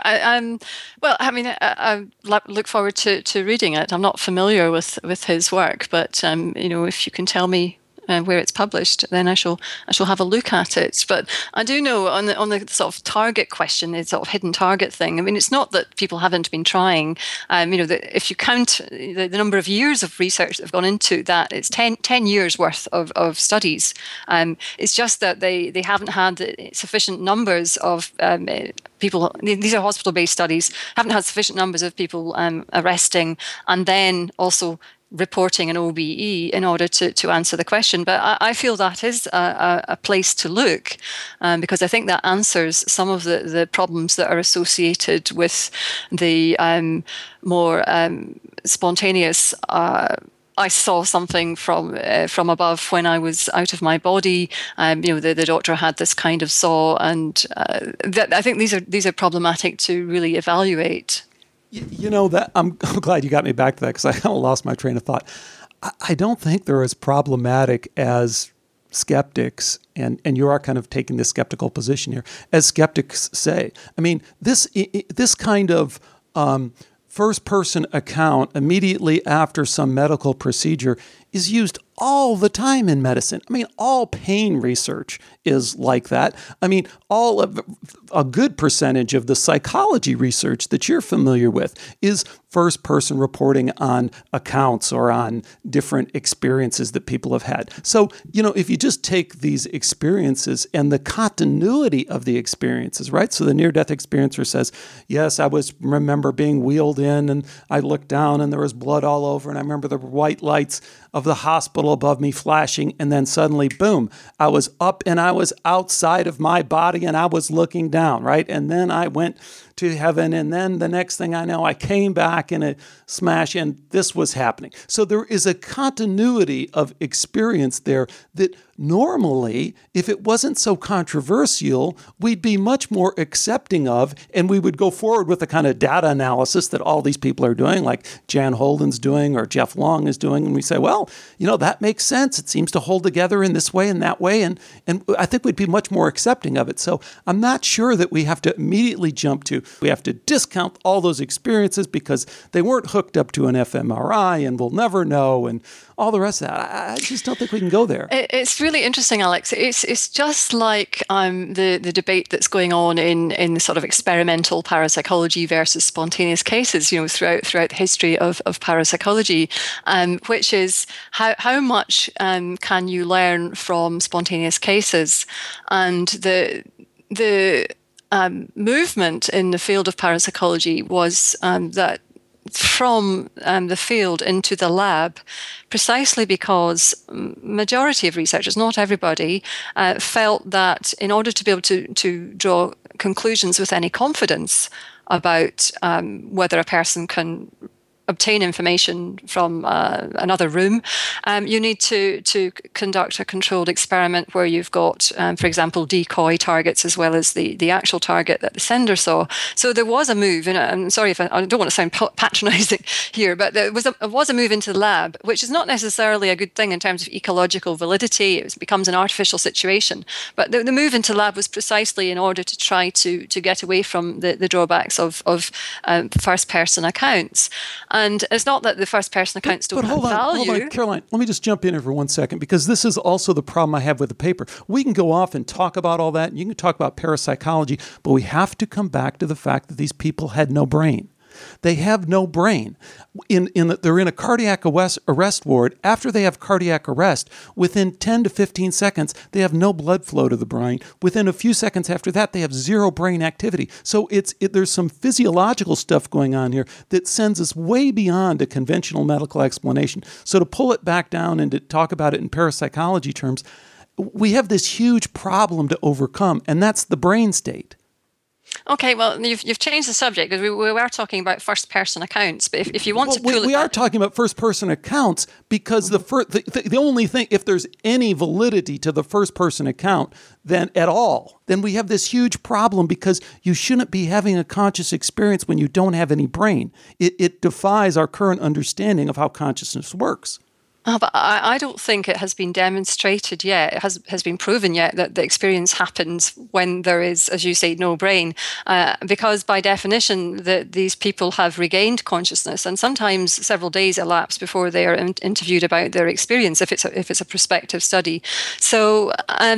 I look forward to reading it. I'm not familiar with his work, but if you can tell me where it's published, then I shall have a look at it. But I do know on the sort of target question, the sort of hidden target thing. I mean, it's not that people haven't been trying. If you count the number of years of research that have gone into that, it's 10 years worth of studies. It's just that they haven't had sufficient numbers of people. These are hospital-based studies. Haven't had sufficient numbers of people arresting, and then also reporting an OBE in order to answer the question. But I feel that is a place to look, because I think that answers some of the problems that are associated with the more spontaneous I saw something from above when I was out of my body. The doctor had this kind of saw, and I think these are problematic to really evaluate. That I'm glad you got me back to that, because I kind of lost my train of thought. I don't think they're as problematic as skeptics, and you are kind of taking this skeptical position here, as skeptics say. I mean, this kind of first-person account immediately after some medical procedure is used all the time in medicine. I mean, all pain research is like that. I mean, a good percentage of the psychology research that you're familiar with is first-person reporting on accounts or on different experiences that people have had. So, if you just take these experiences and the continuity of the experiences, right? So the near-death experiencer says, yes, I remember being wheeled in, and I looked down and there was blood all over, and I remember the white lights of the hospital above me flashing, and then suddenly, boom, I was up and I was outside of my body and I was looking down, right? And then I went to heaven, and then the next thing I know, I came back in a smash, and this was happening. So there is a continuity of experience there that normally, if it wasn't so controversial, we'd be much more accepting of, and we would go forward with the kind of data analysis that all these people are doing, like Jan Holden's doing or Jeff Long is doing, and we say, well, that makes sense. It seems to hold together in this way and that way, and I think we'd be much more accepting of it. So I'm not sure that we have to immediately jump to, we have to discount all those experiences because they weren't hooked up to an fMRI and we'll never know, and all the rest of that. I just don't think we can go there. It's really interesting, Alex. It's just like the debate that's going on in sort of experimental parapsychology versus spontaneous cases, throughout the history of parapsychology, which is how much can you learn from spontaneous cases, and the movement in the field of parapsychology was that from the field into the lab, precisely because majority of researchers, not everybody, felt that in order to be able to draw conclusions with any confidence about whether a person can obtain information from another room, you need to conduct a controlled experiment where you've got, for example, decoy targets as well as the actual target that the sender saw. So there was a move, and I'm sorry if I don't want to sound patronizing here, but there was a move into the lab, which is not necessarily a good thing in terms of ecological validity. It becomes an artificial situation. But the move into lab was precisely in order to try to get away from the drawbacks of first-person accounts. And it's not that the first-person accounts don't have value. Hold on, Caroline. Let me just jump in here for 1 second, because this is also the problem I have with the paper. We can go off and talk about all that, and you can talk about parapsychology, but we have to come back to the fact that these people had no brain. They have no brain. They're in a cardiac arrest ward. After they have cardiac arrest, within 10 to 15 seconds, they have no blood flow to the brain. Within a few seconds after that, they have zero brain activity. So there's some physiological stuff going on here that sends us way beyond a conventional medical explanation. So to pull it back down and to talk about it in parapsychology terms, we have this huge problem to overcome, and that's the brain state. Okay, well, you've changed the subject, because we were talking about first-person accounts. But if you want to pull we are talking about first-person accounts, because the only thing, if there's any validity to the first-person account, then at all, then we have this huge problem, because you shouldn't be having a conscious experience when you don't have any brain. It defies our current understanding of how consciousness works. But I don't think it has been demonstrated yet. It has been proven yet that the experience happens when there is, as you say, no brain, because by definition these people have regained consciousness, and sometimes several days elapse before they are interviewed about their experience if it's a prospective study. So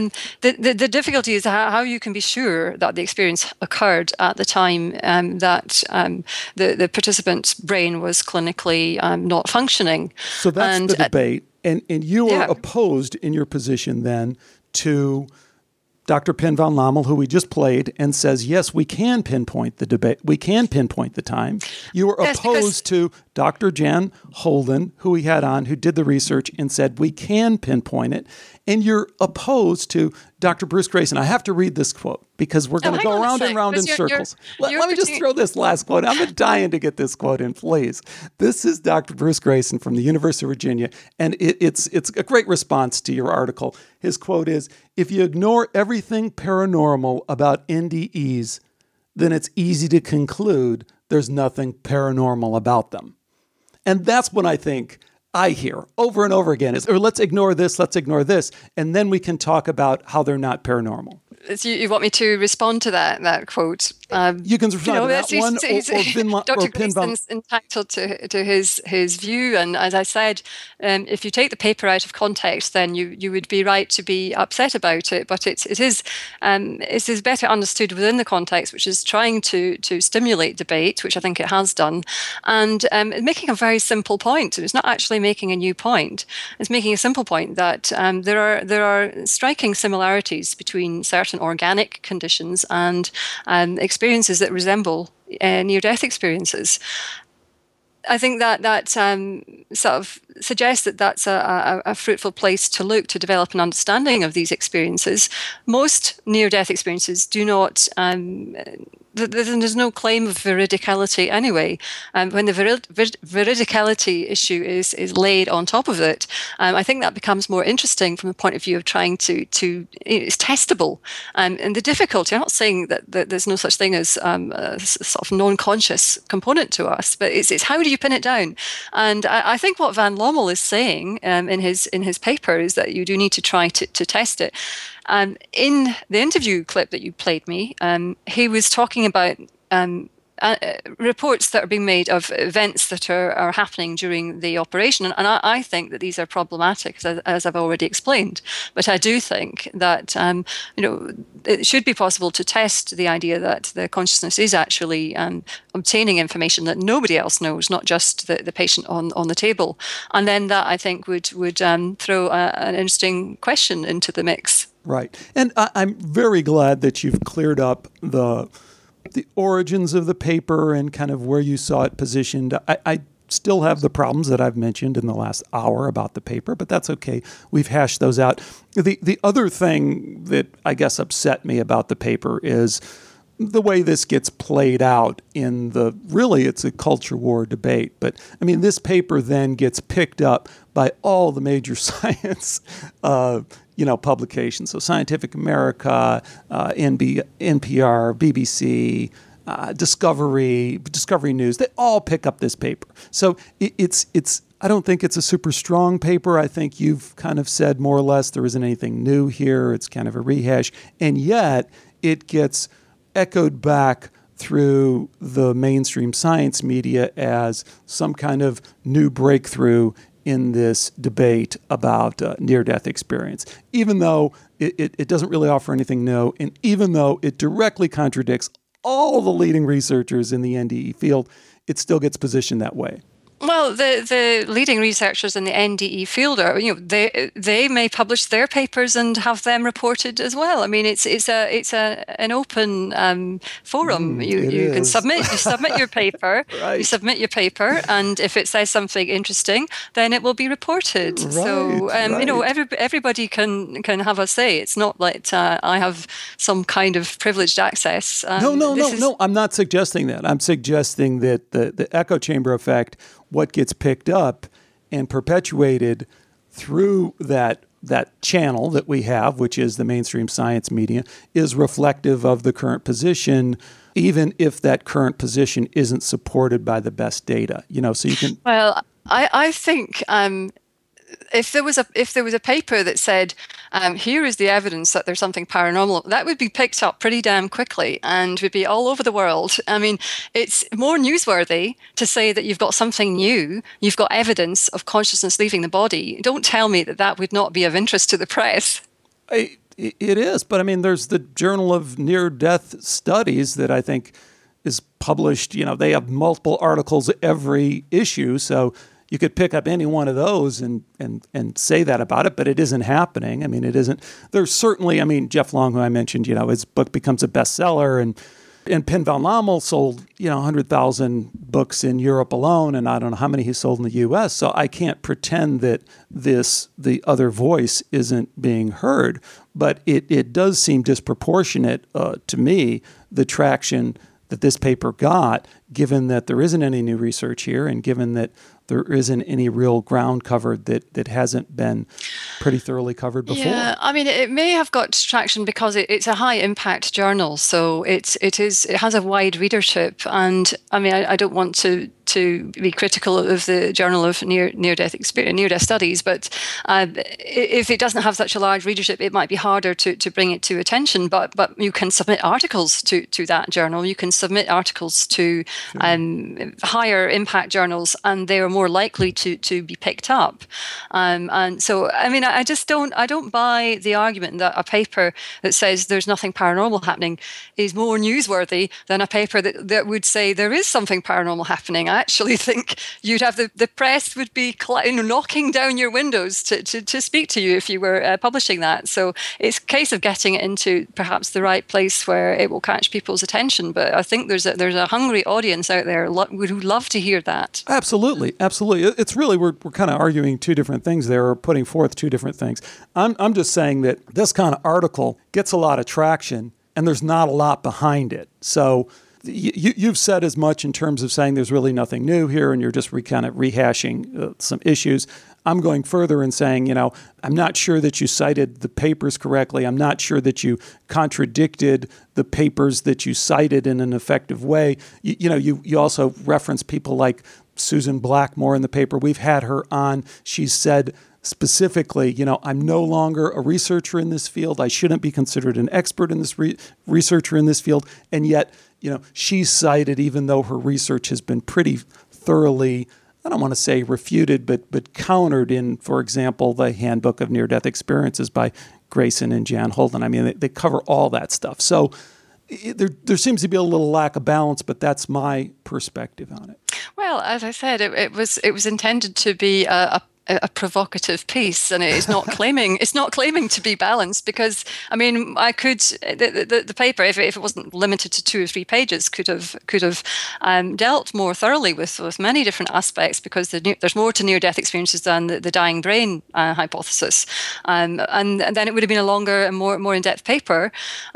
the difficulty is how you can be sure that the experience occurred at the time that the participant's brain was clinically not functioning. So that's the debate. And you are opposed in your position then to Dr. Pin van Lommel, who we just played, and says, yes, we can pinpoint the debate. We can pinpoint the time. You are opposed to Dr. Jan Holden, who we had on, who did the research and said, we can pinpoint it. And you're opposed to Dr. Bruce Greyson. I have to read this quote, because we're going to go round and round in circles. Let me just throw this last quote. I'm dying to get this quote in, please. This is Dr. Bruce Greyson from the University of Virginia, and it's a great response to your article. His quote is, if you ignore everything paranormal about NDEs, then it's easy to conclude there's nothing paranormal about them. And that's what I think I hear over and over again is, or let's ignore this, and then we can talk about how they're not paranormal. So you want me to respond to that quote? You can respond to that one, Dr. Greyson's entitled to his view, and as I said, if you take the paper out of context, then you would be right to be upset about it. But it is better understood within the context, which is trying to stimulate debate, which I think it has done, and making a very simple point. It's not actually making a new point. It's making a simple point that there are striking similarities between certain organic conditions and experiences that resemble near-death experiences. I think that sort of suggests that that's a fruitful place to look to develop an understanding of these experiences. Most near-death experiences do not. There's no claim of veridicality anyway. When the veridicality issue is laid on top of it, I think that becomes more interesting from the point of view of trying to it's testable. And the difficulty, I'm not saying that there's no such thing as a sort of non-conscious component to us, but it's how do you pin it down? And I think what Van Lommel is saying in his paper is that you do need to try to test it. In the interview clip that you played me, he was talking about reports that are being made of events that are happening during the operation. And I think that these are problematic, as I've already explained. But I do think that it should be possible to test the idea that the consciousness is actually obtaining information that nobody else knows, not just the patient on the table. And then that, I think, would throw an interesting question into the mix. Right. And I'm very glad that you've cleared up the the origins of the paper and kind of where you saw it positioned. I still have the problems that I've mentioned in the last hour about the paper, but that's okay. We've hashed those out. The other thing that I guess upset me about the paper is the way this gets played out in it's a culture war debate. But I mean, this paper then gets picked up by all the major science, publications. So Scientific America, NPR, BBC, Discovery News, they all pick up this paper. So it's I don't think it's a super strong paper. I think you've kind of said more or less there isn't anything new here. It's kind of a rehash. And yet it gets echoed back through the mainstream science media as some kind of new breakthrough in this debate about near-death experience, even though it doesn't really offer anything new, and even though it directly contradicts all the leading researchers in the NDE field, it still gets positioned that way. Well, the leading researchers in the NDE field are, they may publish their papers and have them reported as well. I mean, it's an open forum. You can submit your paper. Right. You submit your paper, and if it says something interesting, then it will be reported. Right, so everybody can have a say. It's not like I have some kind of privileged access. No. I'm not suggesting that. I'm suggesting that the echo chamber effect, what gets picked up and perpetuated through that channel that we have, which is the mainstream science media, is reflective of the current position, even if that current position isn't supported by the best data. So you can. Well, I think if there was a paper that said, here is the evidence that there's something paranormal, that would be picked up pretty damn quickly and would be all over the world. I mean, it's more newsworthy to say that you've got something new, you've got evidence of consciousness leaving the body. Don't tell me that would not be of interest to the press. It is, but I mean, there's the Journal of Near-Death Studies that I think is published. They have multiple articles every issue, so you could pick up any one of those and say that about it, but it isn't happening. I mean, it isn't. There's certainly, Jeff Long, who I mentioned, his book becomes a bestseller, and Pim van Lommel sold, 100,000 books in Europe alone, and I don't know how many he sold in the U.S., so I can't pretend that the other voice isn't being heard, but it does seem disproportionate to me, the traction that this paper got, given that there isn't any new research here and given that there isn't any real ground covered that hasn't been pretty thoroughly covered before. Yeah, it may have got traction because it's a high impact journal, so it has a wide readership, and I don't want to be critical of the Journal of Near-Death Studies, but if it doesn't have such a large readership, it might be harder to bring it to attention. But you can submit articles to that journal. You can submit articles to higher impact journals, and they are more likely to be picked up. And so, I don't buy the argument that a paper that says there's nothing paranormal happening is more newsworthy than a paper that would say there is something paranormal happening. I actually think you'd have the press would be knocking down your windows to speak to you if you were publishing that. So it's a case of getting it into perhaps the right place where it will catch people's attention. But I think there's a hungry audience out there who love to hear that. Absolutely. It's really, we're kind of arguing two different things there, or putting forth two different things. I'm just saying that this kind of article gets a lot of traction and there's not a lot behind it. So you've said as much in terms of saying there's really nothing new here and you're just kind of rehashing some issues. I'm going further and saying, I'm not sure that you cited the papers correctly. I'm not sure that you contradicted the papers that you cited in an effective way. You also reference people like Susan Blackmore in the paper. We've had her on. She said specifically, I'm no longer a researcher in this field. I shouldn't be considered an expert in this researcher in this field. And yet, she cited, even though her research has been pretty thoroughly, I don't want to say refuted, but countered in, for example, the Handbook of Near-Death Experiences by Grayson and Jan Holden. They cover all that stuff. So there seems to be a little lack of balance, but that's my perspective on it. Well, as I said, it was intended to be a a provocative piece, and it's not claiming to be balanced, because I mean, I could the paper, if it wasn't limited to 2 or 3 pages, could have dealt more thoroughly with many different aspects, because there's more to near-death experiences than the dying brain hypothesis, and then it would have been a longer and more in-depth paper,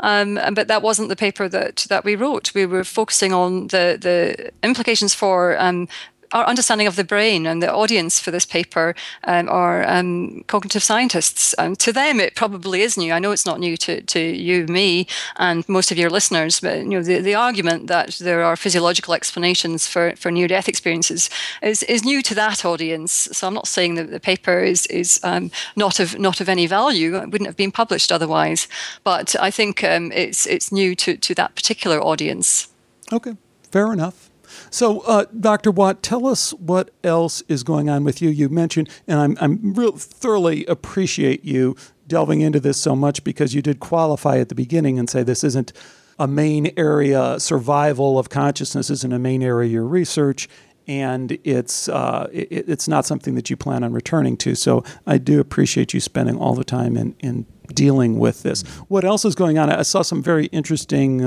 but that wasn't the paper that we wrote. We were focusing on the implications for our understanding of the brain, and the audience for this paper are cognitive scientists. To them, it probably is new. I know it's not new to you, me, and most of your listeners, but the argument that there are physiological explanations for near-death experiences is new to that audience. So I'm not saying that the paper is not of any value. It wouldn't have been published otherwise. But I think it's new to that particular audience. Okay, fair enough. So, Dr. Watt, tell us what else is going on with you. You mentioned, and I'm real thoroughly appreciate you delving into this so much, because you did qualify at the beginning and say this isn't a main area. Survival of consciousness isn't a main area of your research, and it's not something that you plan on returning to. So I do appreciate you spending all the time in dealing with this. What else is going on? I saw some very interesting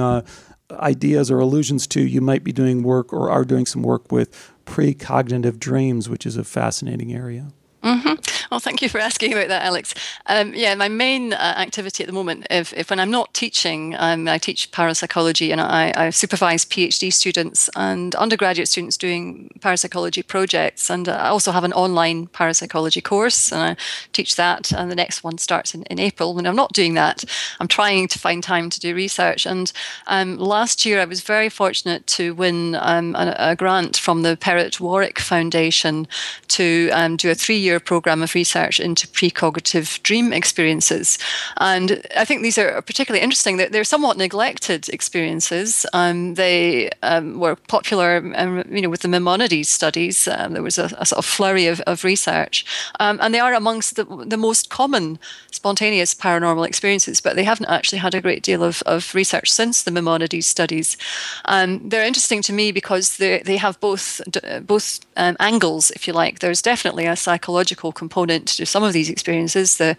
ideas or allusions to you might be doing work or are doing some work with precognitive dreams, which is a fascinating area. Mm-hmm. Well, thank you for asking about that, Alex. My main activity at the moment, if when I'm not teaching, I teach parapsychology, and I supervise PhD students and undergraduate students doing parapsychology projects, and I also have an online parapsychology course, and I teach that, and the next one starts in April. When I'm not doing that, I'm trying to find time to do research, and last year I was very fortunate to win a grant from the Perrott Warwick Foundation to do a 3-year program of research into precognitive dream experiences. And I think these are particularly interesting. They're somewhat neglected experiences. They were popular with the Maimonides studies. There was a sort of flurry of research. And they are amongst the most common spontaneous paranormal experiences, but they haven't actually had a great deal of research since the Maimonides studies. They're interesting to me because they have both angles, if you like. There's definitely a psychological component to some of these experiences. The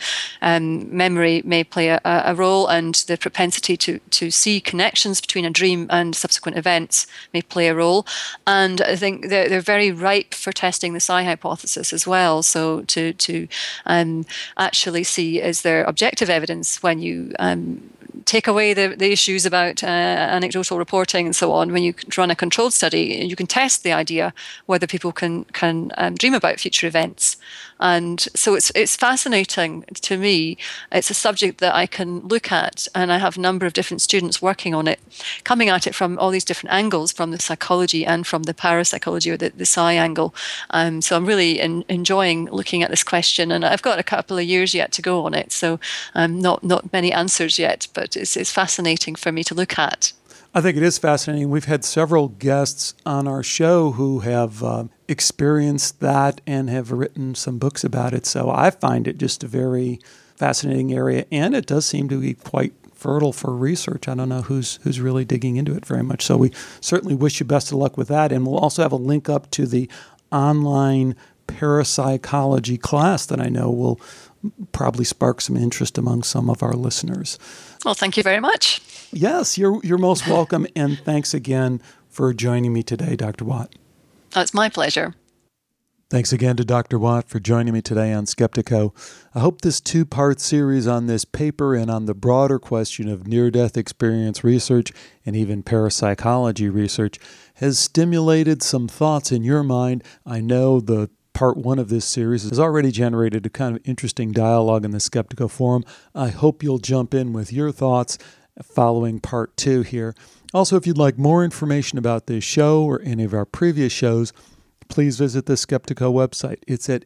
memory may play a role, and the propensity to see connections between a dream and subsequent events may play a role. And I think they're very ripe for testing the psi hypothesis as well. So to actually see, is there objective evidence when you take away the issues about anecdotal reporting and so on. When you run a controlled study, you can test the idea whether people can dream about future events. And so it's fascinating to me. It's a subject that I can look at, and I have a number of different students working on it, coming at it from all these different angles, from the psychology and from the parapsychology, or the psi angle. So I'm really enjoying looking at this question, and I've got a couple of years yet to go on it. So not many answers yet, but it's fascinating for me to look at. I think it is fascinating. We've had several guests on our show who have experienced that and have written some books about it. So I find it just a very fascinating area, and it does seem to be quite fertile for research. I don't know who's really digging into it very much. So we certainly wish you best of luck with that. And we'll also have a link up to the online parapsychology class that I know will probably spark some interest among some of our listeners. Well, thank you very much. Yes, you're most welcome, and thanks again for joining me today, Dr. Watt. Oh, it's my pleasure. Thanks again to Dr. Watt for joining me today on Skeptiko. I hope this 2-part series on this paper and on the broader question of near-death experience research and even parapsychology research has stimulated some thoughts in your mind. I know the Part 1 of this series has already generated a kind of interesting dialogue in the Skeptiko forum. I hope you'll jump in with your thoughts following Part 2 here. Also, if you'd like more information about this show or any of our previous shows, please visit the Skeptiko website. It's at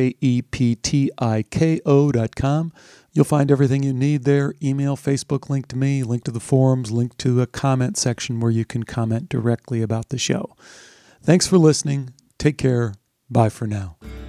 skeptiko.com. You'll find everything you need there: email, Facebook link to me, link to the forums, link to a comment section where you can comment directly about the show. Thanks for listening. Take care. Bye for now.